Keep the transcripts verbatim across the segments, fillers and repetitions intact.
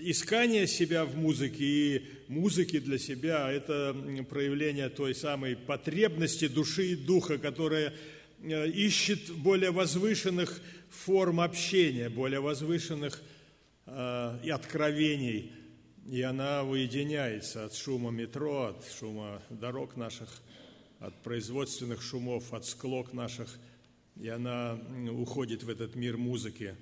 искание себя в музыке и музыки для себя – это проявление той самой потребности души и духа, которая ищет более возвышенных форм общения, более возвышенных э, и откровений, и она уединяется от шума метро, от шума дорог наших, от производственных шумов, от склок наших, и она уходит в этот мир музыки.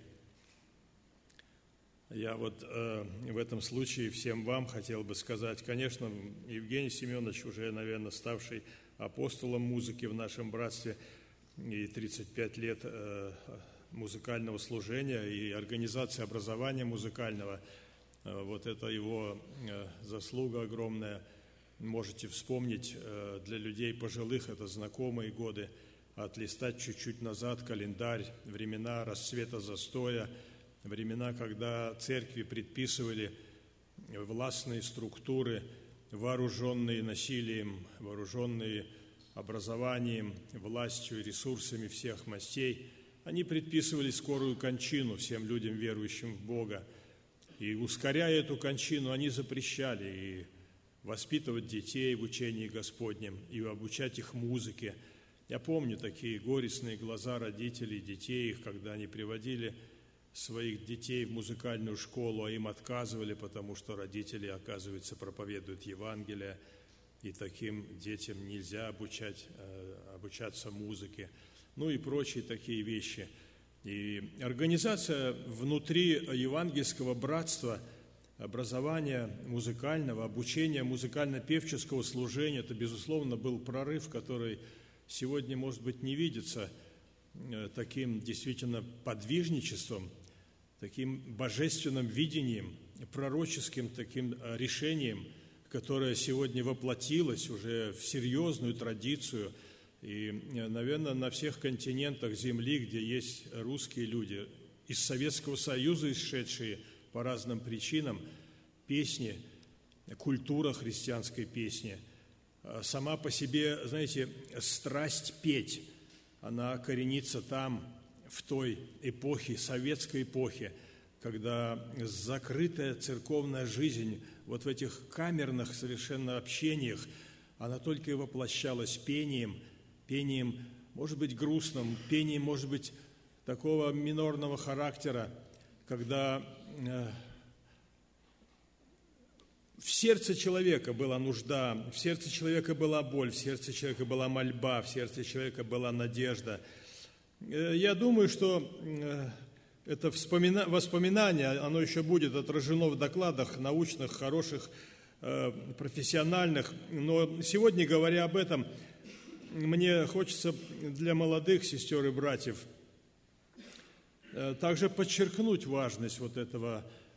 Я вот э, в этом случае всем вам хотел бы сказать, конечно, Евгений Семенович, уже, наверное, ставший апостолом музыки в нашем братстве, и тридцать пять лет э, музыкального служения и организации образования музыкального, э, вот это его э, заслуга огромная. Можете вспомнить, э, для людей пожилых это знакомые годы, отлистать чуть-чуть назад календарь, времена расцвета застоя, времена, когда церкви предписывали властные структуры, вооруженные насилием, вооруженные образованием, властью, ресурсами всех мастей. Они предписывали скорую кончину всем людям, верующим в Бога. И, ускоряя эту кончину, они запрещали и воспитывать детей в учении Господнем, и обучать их музыке. Я помню такие горестные глаза родителей, детей их, когда они приводили своих детей в музыкальную школу, а им отказывали, потому что родители, оказывается, проповедуют Евангелие, и таким детям нельзя обучать, обучаться музыке, ну и прочие такие вещи. И организация внутри евангельского братства, образования музыкального, обучения музыкально-певческого служения, это, безусловно, был прорыв, который сегодня, может быть, не видится таким действительно подвижничеством, таким божественным видением, пророческим таким решением, которое сегодня воплотилось уже в серьезную традицию. И, наверное, на всех континентах Земли, где есть русские люди, из Советского Союза исшедшие по разным причинам, песни, культура христианской песни, сама по себе, знаете, страсть петь, она коренится там, в той эпохе, советской эпохе, когда закрытая церковная жизнь вот в этих камерных совершенно общениях, она только и воплощалась пением, пением, может быть, грустным, пением, может быть, такого минорного характера, когда в сердце человека была нужда, в сердце человека была боль, в сердце человека была мольба, в сердце человека была надежда. Я думаю, что это воспоминание, оно еще будет отражено в докладах научных, хороших, профессиональных. Но сегодня, говоря об этом, мне хочется для молодых сестер и братьев также подчеркнуть важность вот этого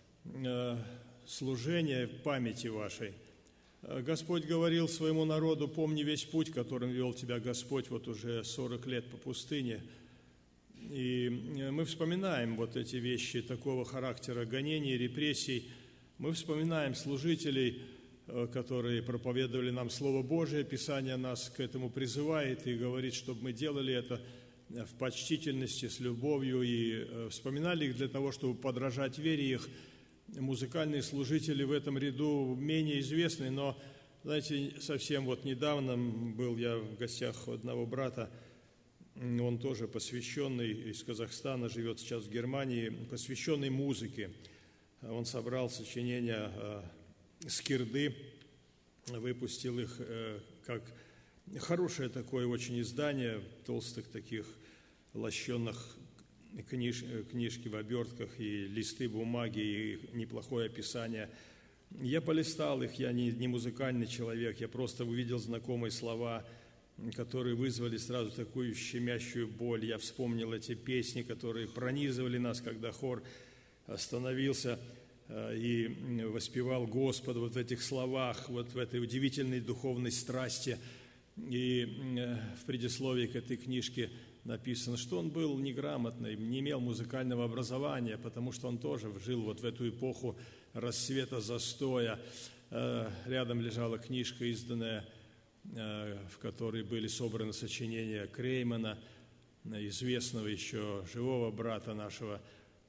служения в памяти вашей. Господь говорил своему народу: помни весь путь, которым вел тебя Господь вот уже сорок лет по пустыне. И мы вспоминаем вот эти вещи такого характера гонений, репрессий. Мы вспоминаем служителей, которые проповедовали нам Слово Божие. Писание нас к этому призывает и говорит, чтобы мы делали это в почтительности, с любовью, и вспоминали их для того, чтобы подражать вере их. Музыкальные служители в этом ряду менее известны, но, знаете, совсем вот недавно был я в гостях у одного брата, он тоже посвященный, из Казахстана, живет сейчас в Германии, посвященный музыке. Он собрал сочинения скирды, выпустил их как хорошее такое очень издание, толстых таких лощенных книж, книжки в обертках и листы бумаги, и неплохое описание. Я полистал их, я не, не музыкальный человек, я просто увидел знакомые слова, которые вызвали сразу такую щемящую боль. Я вспомнил эти песни, которые пронизывали нас, когда хор остановился и воспевал Господа вот в этих словах, вот в этой удивительной духовной страсти. И в предисловии к этой книжке написано, что он был неграмотный, не имел музыкального образования, потому что он тоже жил вот в эту эпоху расцвета застоя. Рядом лежала книжка, изданная, в которой были собраны сочинения Креймана, известного еще живого брата нашего.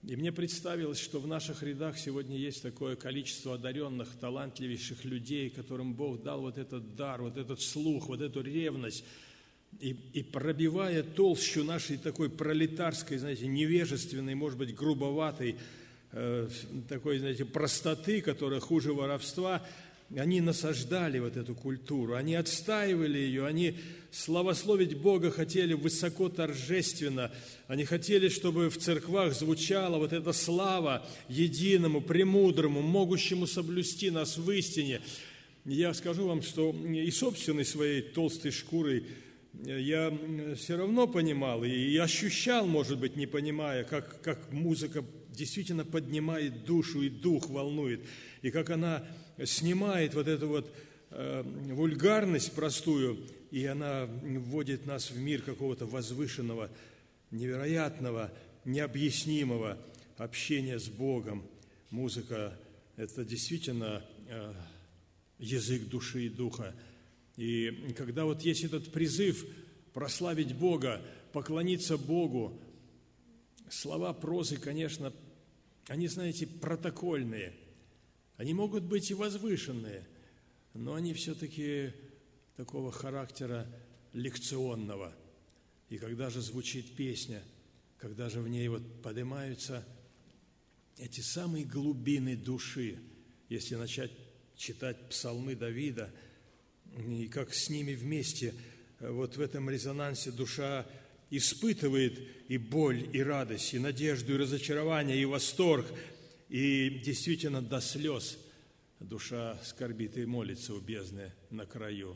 И мне представилось, что в наших рядах сегодня есть такое количество одаренных, талантливейших людей, которым Бог дал вот этот дар, вот этот слух, вот эту ревность. И, и пробивая толщу нашей такой пролетарской, знаете, невежественной, может быть, грубоватой, э, такой, знаете, простоты, которая хуже воровства, они насаждали вот эту культуру, они отстаивали ее, они славословить Бога хотели высоко торжественно, они хотели, чтобы в церквах звучала вот эта слава единому, премудрому, могущему соблюсти нас в истине. Я скажу вам, что и собственной своей толстой шкурой я все равно понимал и ощущал, может быть, не понимая, как, как музыка действительно поднимает душу и дух волнует, и как она снимает вот эту вот э, вульгарность простую, и она вводит нас в мир какого-то возвышенного, невероятного, необъяснимого общения с Богом. Музыка – это действительно э, язык души и духа. И когда вот есть этот призыв прославить Бога, поклониться Богу, слова прозы, конечно, они, знаете, протокольные. Они могут быть и возвышенные, но они все-таки такого характера лекционного. И когда же звучит песня, когда же в ней вот поднимаются эти самые глубины души, если начать читать псалмы Давида, и как с ними вместе вот в этом резонансе душа испытывает и боль, и радость, и надежду, и разочарование, и восторг, и действительно до слез душа скорбит и молится у бездны на краю.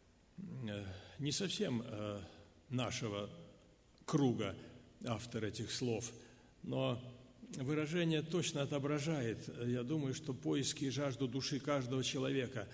Не совсем нашего круга автор этих слов, но выражение точно отображает, я думаю, что поиски и жажду души каждого человека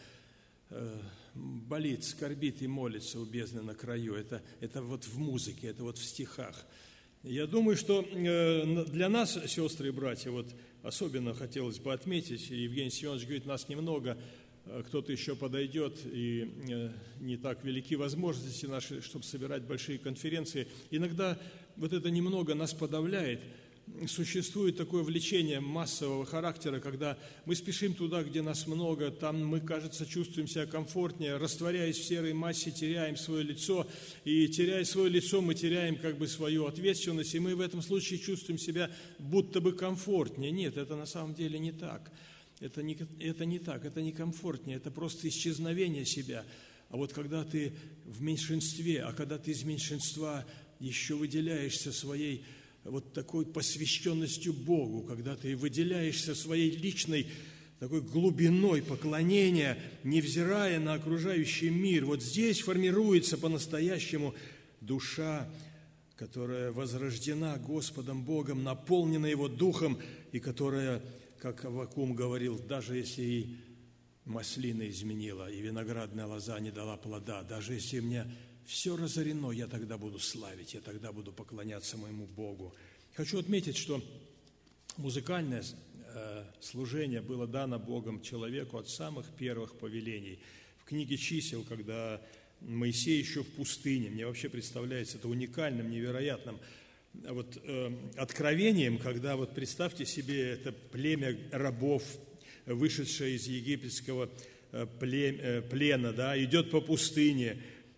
болит, скорбит и молится у бездны на краю. Это, это вот в музыке, это вот в стихах. Я думаю, что для нас, сестры и братья, вот особенно хотелось бы отметить, Евгений Семенович говорит, нас немного, кто-то еще подойдет, и не так велики возможности наши, чтобы собирать большие конференции. Иногда вот это немного нас подавляет. Существует такое влечение массового характера, когда мы спешим туда, где нас много, там мы, кажется, чувствуем себя комфортнее, растворяясь в серой массе, теряем свое лицо, и теряя свое лицо, мы теряем как бы свою ответственность, и мы в этом случае чувствуем себя будто бы комфортнее. Нет, это на самом деле не так. Это не, это не так, это не комфортнее, это просто исчезновение себя. А вот когда ты в меньшинстве, а когда ты из меньшинства еще выделяешься своей вот такой посвященностью Богу, когда ты выделяешься своей личной такой глубиной поклонения, невзирая на окружающий мир, вот здесь формируется по-настоящему душа, которая возрождена Господом Богом, наполнена Его Духом, и которая, как Аввакум говорил, даже если и маслина изменила, и виноградная лоза не дала плода, даже если мне все разорено, я тогда буду славить, я тогда буду поклоняться моему Богу. Хочу отметить, что музыкальное э, служение было дано Богом человеку от самых первых повелений. В книге «Чисел», когда Моисей еще в пустыне, мне вообще представляется это уникальным, невероятным вот, э, откровением, когда, вот представьте себе, это племя рабов, вышедшее из египетского э, плем, э, плена, да, идет по пустыне,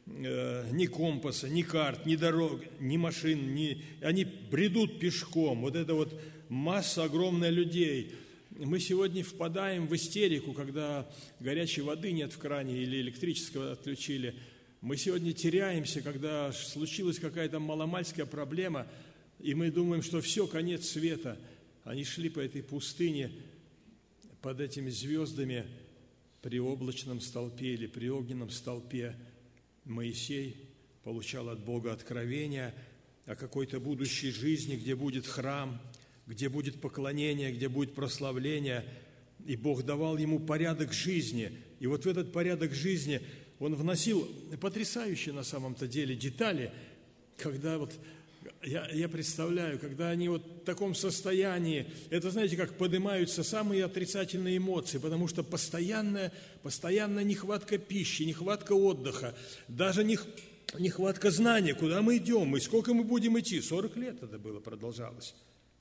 ни компаса, ни карт, ни дорог, ни машин, ни... они бредут пешком. Вот это вот масса огромная людей. Мы сегодня впадаем в истерику, когда горячей воды нет в кране или электрического отключили. Мы сегодня теряемся, когда случилась какая-то маломальская проблема, и мы думаем, что все, конец света. Они шли по этой пустыне под этими звездами при облачном столпе или при огненном столпе. Моисей получал от Бога откровения о какой-то будущей жизни, где будет храм, где будет поклонение, где будет прославление. И Бог давал ему порядок жизни. И вот в этот порядок жизни он вносил потрясающие на самом-то деле детали, когда вот я, я представляю, когда они вот в таком состоянии, это, знаете, как поднимаются самые отрицательные эмоции, потому что постоянная, постоянная нехватка пищи, нехватка отдыха, даже нех, нехватка знания, куда мы идем и сколько мы будем идти. сорок лет это было, продолжалось.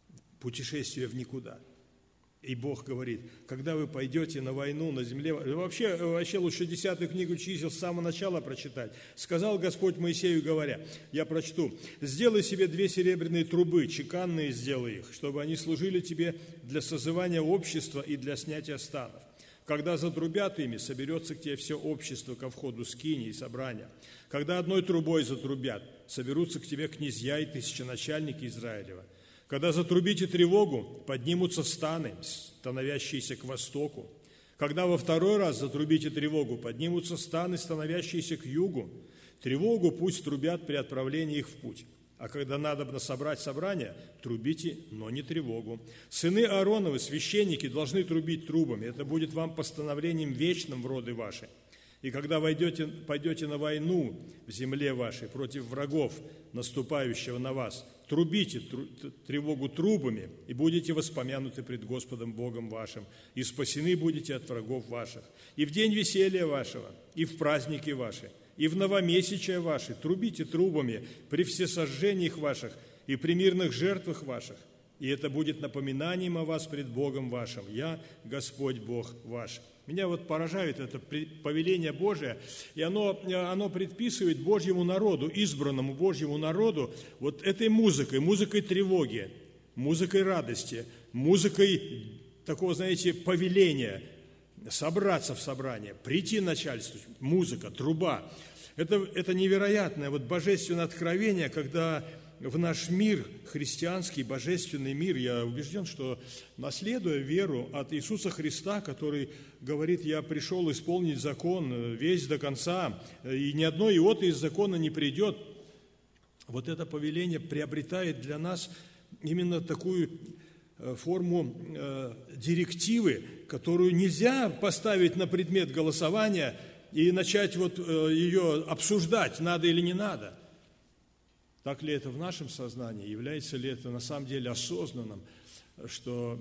путешествие в никуда. И Бог говорит, когда вы пойдете на войну на земле, вообще, вообще лучше десятую книгу чисел с самого начала прочитать. Сказал Господь Моисею, говоря, я прочту, сделай себе две серебряные трубы, чеканные сделай их, чтобы они служили тебе для созывания общества и для снятия станов. Когда затрубят ими, соберется к тебе все общество ко входу скинии и собрания. Когда одной трубой затрубят, соберутся к тебе князья и тысяченачальники Израилева. Когда затрубите тревогу, поднимутся станы, становящиеся к востоку. Когда во второй раз затрубите тревогу, поднимутся станы, становящиеся к югу. Тревогу пусть трубят при отправлении их в путь. А когда надобно собрать собрание, трубите, но не тревогу. Сыны Аароновы, священники, должны трубить трубами. Это будет вам постановлением вечным в роды ваши. И когда войдете, пойдете на войну в земле вашей против врагов, наступающего на вас, трубите тревогу трубами, и будете воспомянуты пред Господом Богом вашим, и спасены будете от врагов ваших. И в день веселья вашего, и в праздники ваши, и в новомесячия ваши трубите трубами при всесожжениях ваших и при мирных жертвах ваших. И это будет напоминанием о вас пред Богом вашим. Я, Господь Бог ваш». Меня вот поражает это повеление Божие, и оно, оно предписывает Божьему народу, избранному Божьему народу, вот этой музыкой, музыкой тревоги, музыкой радости, музыкой такого, знаете, повеления, собраться в собрание, прийти начальству, музыка, труба. Это, это невероятное вот божественное откровение, когда в наш мир, христианский, божественный мир, я убежден, что, наследуя веру от Иисуса Христа, который говорит, я пришел исполнить закон весь до конца, и ни одно иота из закона не придет, вот это повеление приобретает для нас именно такую форму э, директивы, которую нельзя поставить на предмет голосования и начать вот э, ее обсуждать, надо или не надо. Так ли это в нашем сознании? Является ли это на самом деле осознанным, что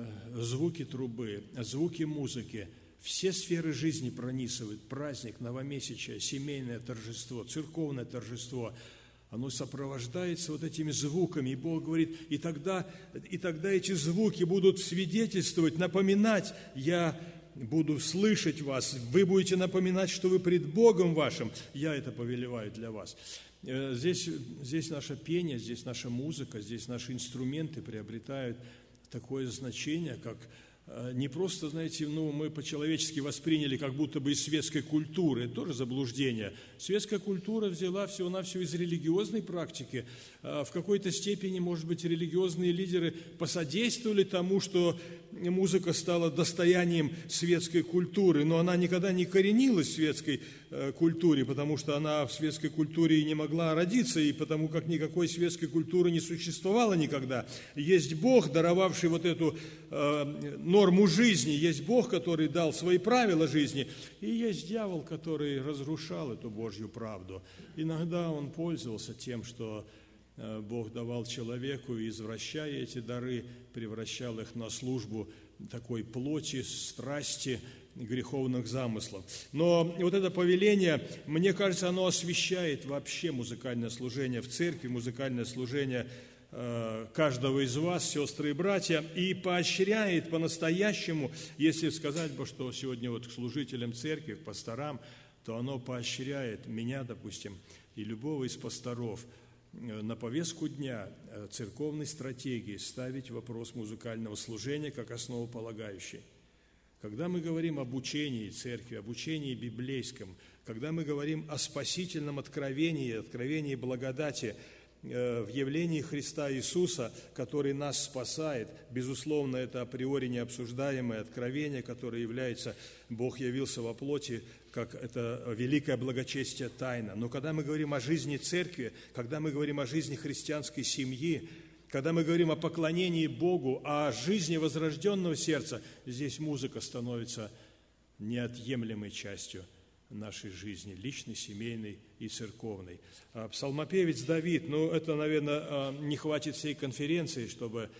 звуки трубы, звуки музыки, все сферы жизни пронизывают, праздник, новомесячие, семейное торжество, церковное торжество, оно сопровождается вот этими звуками, и Бог говорит, и тогда, и тогда эти звуки будут свидетельствовать, напоминать, я буду слышать вас, вы будете напоминать, что вы пред Богом вашим, я это повелеваю для вас. Здесь, здесь наше пение, здесь наша музыка, здесь наши инструменты приобретают такое значение, как не просто, знаете, ну, мы по-человечески восприняли как будто бы из светской культуры, это тоже заблуждение. Светская культура взяла всего-навсего из религиозной практики. В какой-то степени, может быть, религиозные лидеры посодействовали тому, что музыка стала достоянием светской культуры, но она никогда не коренилась в светской культуре, потому что она в светской культуре и не могла родиться, и потому как никакой светской культуры не существовало никогда. Есть Бог, даровавший вот эту э, норму жизни, есть Бог, который дал свои правила жизни, и есть дьявол, который разрушал эту Божью правду. Иногда он пользовался тем, что Бог давал человеку, и, извращая эти дары, превращал их на службу такой плоти, страсти, греховных замыслов. Но вот это повеление, мне кажется, оно освящает вообще музыкальное служение в церкви, музыкальное служение э, каждого из вас, сестры и братья, и поощряет по-настоящему, если сказать бы, что сегодня вот к служителям церкви, к пасторам, то оно поощряет меня, допустим, и любого из пасторов на повестку дня церковной стратегии ставить вопрос музыкального служения как основополагающий. Когда мы говорим об учении церкви, об учении библейском, когда мы говорим о спасительном откровении, откровении благодати в явлении Христа Иисуса, который нас спасает, безусловно, это априори необсуждаемое откровение, которое является «Бог явился во плоти», как это великое благочестие тайна. Но когда мы говорим о жизни церкви, когда мы говорим о жизни христианской семьи, когда мы говорим о поклонении Богу, о жизни возрожденного сердца, здесь музыка становится неотъемлемой частью нашей жизни, личной, семейной и церковной. Псалмопевец Давид, ну это, наверное, не хватит всей конференции, чтобы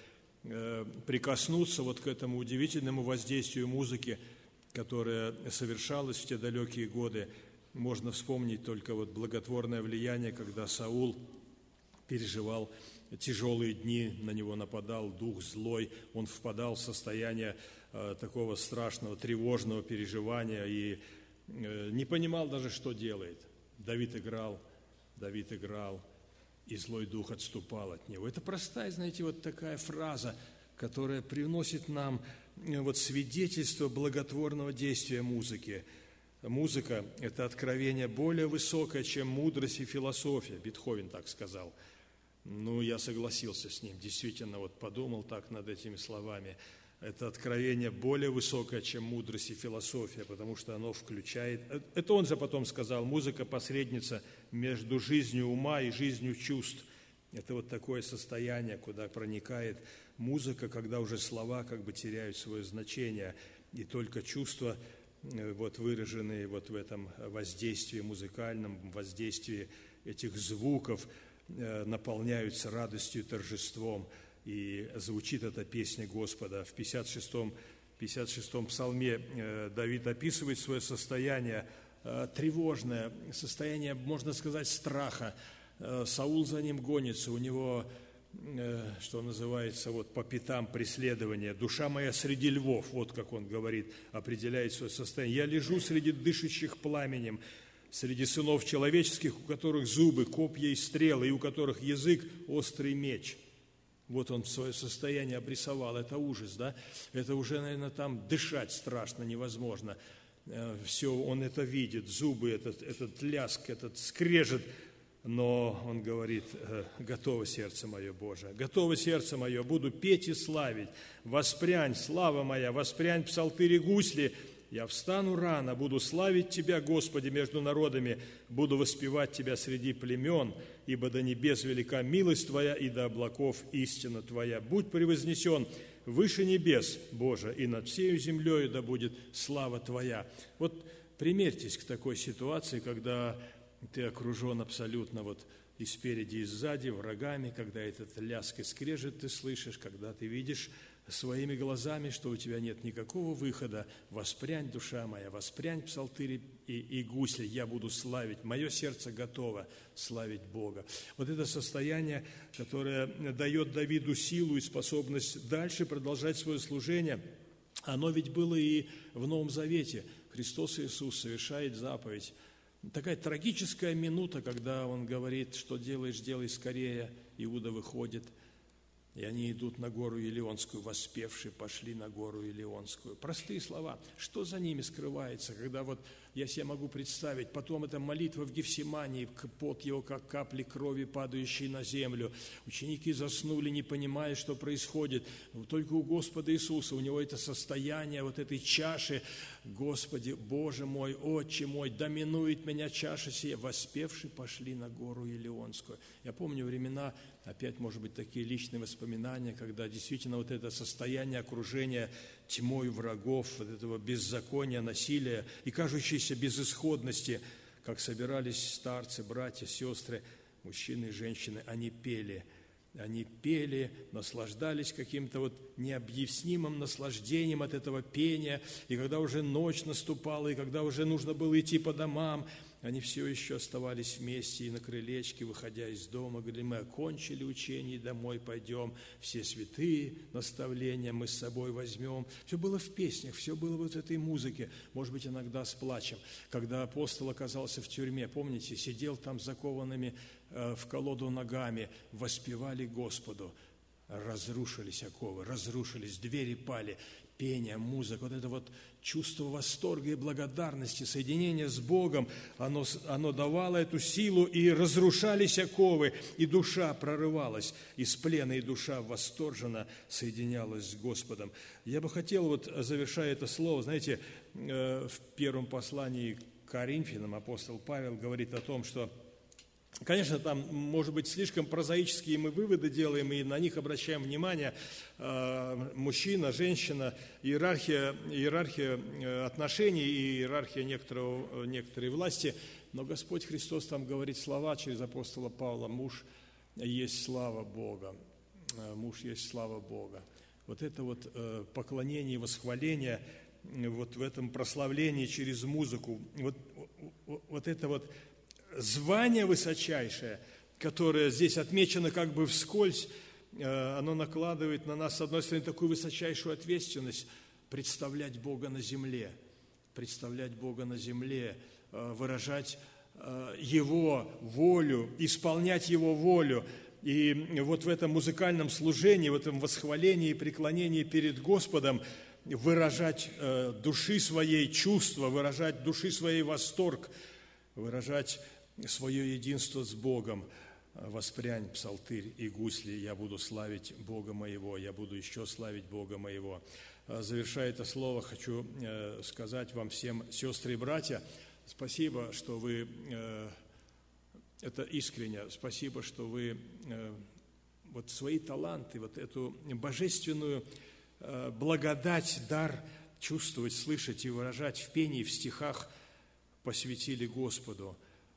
прикоснуться вот к этому удивительному воздействию музыки, которая совершалась в те далекие годы. Можно вспомнить только вот благотворное влияние, когда Саул переживал тяжелые дни на него нападал дух злой, он впадал в состояние э, такого страшного, тревожного переживания и э, не понимал даже, что делает. Давид играл, Давид играл, и злой дух отступал от него. Это простая, знаете, вот такая фраза, которая приносит нам вот свидетельство благотворного действия музыки. Музыка – это откровение более высокое, чем мудрость и философия. Бетховен так сказал. Ну, я согласился с ним, действительно, вот подумал так над этими словами. Это откровение более высокое, чем мудрость и философия, потому что оно включает... Это он же потом сказал, музыка – посредница между жизнью ума и жизнью чувств. Это вот такое состояние, куда проникает музыка, когда уже слова как бы теряют свое значение, и только чувства, вот выраженные вот в этом воздействии музыкальном, воздействии этих звуков, наполняются радостью и торжеством. И звучит эта песня Господа. В пятьдесят шестом, пятьдесят шестом псалме Давид описывает свое состояние тревожное, состояние, можно сказать, страха. Саул за ним гонится, у него, что называется, вот по пятам преследования. «Душа моя среди львов», вот как он говорит, определяет свое состояние. «Я лежу среди дышащих пламенем, среди сынов человеческих, у которых зубы, копья и стрелы, и у которых язык острый меч». Вот он свое состояние обрисовал. Это ужас, да? Это уже, наверное, там дышать страшно, невозможно. Все, он это видит, зубы, этот, этот лязг, этот скрежет. Но он говорит: готово сердце мое, Боже, готово сердце мое, буду петь и славить. Воспрянь, слава моя, воспрянь псалтыри гусли. Я встану рано, буду славить Тебя, Господи, между народами, буду воспевать Тебя среди племен, ибо до небес велика милость Твоя, и до облаков истина Твоя. Будь превознесен выше небес, Боже, и над всею землею да будет слава Твоя. Вот примерьтесь к такой ситуации, когда ты окружен абсолютно вот и спереди, и сзади врагами, когда этот лязг и скрежет ты слышишь, когда ты видишь своими глазами, что у тебя нет никакого выхода. Воспрянь, душа моя, воспрянь псалтыри и, и гусли, я буду славить, мое сердце готово славить Бога. Вот это состояние, которое дает Давиду силу и способность дальше продолжать свое служение, оно ведь было и в Новом Завете. Христос Иисус совершает заповедь. Такая трагическая минута, когда Он говорит: что делаешь, делай скорее. Иуда выходит, и они идут на гору Елеонскую, воспевшие, пошли на гору Елеонскую. Простые слова. Что за ними скрывается, когда вот я себе могу представить, потом эта молитва в Гефсимании, пот его, как капли крови, падающие на землю. Ученики заснули, не понимая, что происходит. Только у Господа Иисуса, у Него это состояние вот этой чаши. Господи, Боже мой, Отче мой, доминует меня чаша сия. Воспевшие пошли на гору Елеонскую. Я помню времена, опять, может быть, такие личные воспоминания, когда действительно вот это состояние окружения тьмой врагов, вот этого беззакония, насилия и кажущейся безысходности, как собирались старцы, братья, сестры, мужчины и женщины, они пели, они пели, наслаждались каким-то вот необъяснимым наслаждением от этого пения, и когда уже ночь наступала, и когда уже нужно было идти по домам, они все еще оставались вместе, и на крылечке, выходя из дома, говорили: мы окончили учение, и домой пойдем, все святые наставления мы с собой возьмем. Все было в песнях, все было вот в этой музыке, может быть, иногда с плачем. Когда апостол оказался в тюрьме, помните, сидел там закованными э, в колоду ногами, воспевали Господу, разрушились оковы, разрушились, двери пали, пение, музыка, вот это вот чувство восторга и благодарности, соединение с Богом, оно, оно давало эту силу, и разрушались оковы, и душа прорывалась из плена, и душа восторженно соединялась с Господом. Я бы хотел, вот завершая это слово, знаете, в первом послании к Коринфянам апостол Павел говорит о том, что, конечно, там, может быть, слишком прозаические мы выводы делаем, и на них обращаем внимание. Мужчина, женщина, иерархия, иерархия отношений и иерархия некоторого, некоторой власти. Но Господь Христос там говорит слова через апостола Павла: муж есть слава Бога. Муж есть слава Бога. Вот это вот поклонение и восхваление, вот в этом прославлении через музыку, вот, вот это вот звание высочайшее, которое здесь отмечено как бы вскользь, оно накладывает на нас, с одной стороны, такую высочайшую ответственность представлять Бога на земле, представлять Бога на земле, выражать Его волю, исполнять Его волю. И вот в этом музыкальном служении, в этом восхвалении и преклонении перед Господом выражать души своей чувства, выражать души своей восторг, выражать свое единство с Богом. «Воспрянь, псалтырь и гусли, я буду славить Бога моего, я буду еще славить Бога моего». Завершая это слово, хочу сказать вам всем, сестры и братья, спасибо, что вы, это искренне, спасибо, что вы вот свои таланты, вот эту божественную благодать, дар чувствовать, слышать и выражать в пении, в стихах посвятили Господу.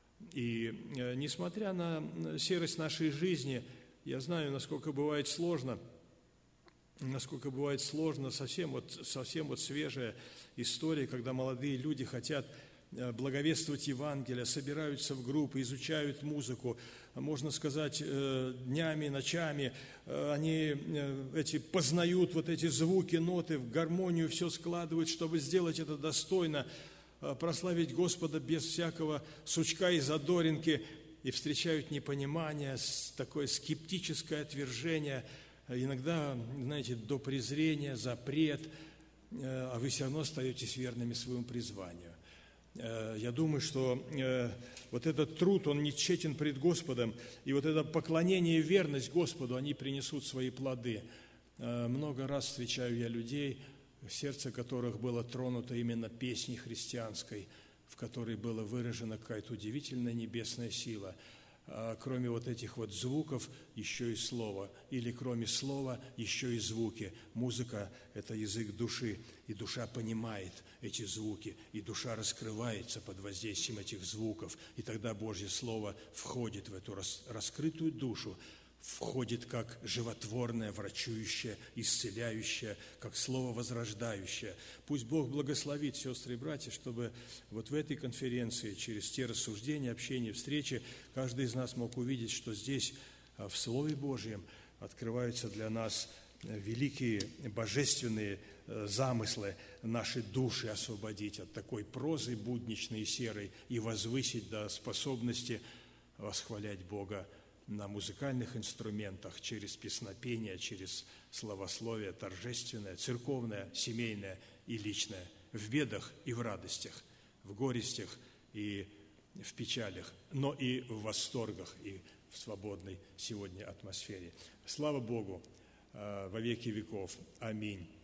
И несмотря на серость нашей жизни, я знаю, насколько бывает сложно, насколько бывает сложно, совсем вот, совсем вот свежая история, когда молодые люди хотят благовествовать Евангелие, собираются в группы, изучают музыку, можно сказать, днями, ночами, они эти, познают вот эти звуки, ноты, в гармонию все складывают, чтобы сделать это достойно, прославить Господа без всякого сучка и задоринки, и встречают непонимание, такое скептическое отвержение, иногда, знаете, до презрения, запрет, а вы все равно остаетесь верными своему призванию. Я думаю, что вот этот труд, он не тщетен пред Господом, и вот это поклонение и верность Господу, они принесут свои плоды. Много раз встречаю я людей, сердце которых было тронуто именно песней христианской, в которой была выражена какая-то удивительная небесная сила. А кроме вот этих вот звуков, еще и слово. Или кроме слова, еще и звуки. Музыка – это язык души, и душа понимает эти звуки, и душа раскрывается под воздействием этих звуков. И тогда Божье Слово входит в эту раскрытую душу, входит как животворное, врачующее, исцеляющее, как слово возрождающее. Пусть Бог благословит, сестры и братья, чтобы вот в этой конференции, через те рассуждения, общения, встречи, каждый из нас мог увидеть, что здесь в Слове Божьем открываются для нас великие божественные замыслы, наши души освободить от такой прозы будничной и серой и возвысить до способности восхвалять Бога на музыкальных инструментах, через песнопение, через словословие торжественное, церковное, семейное и личное, в бедах и в радостях, в горестях и в печалях, но и в восторгах и в свободной сегодня атмосфере. Слава Богу во веки веков. Аминь.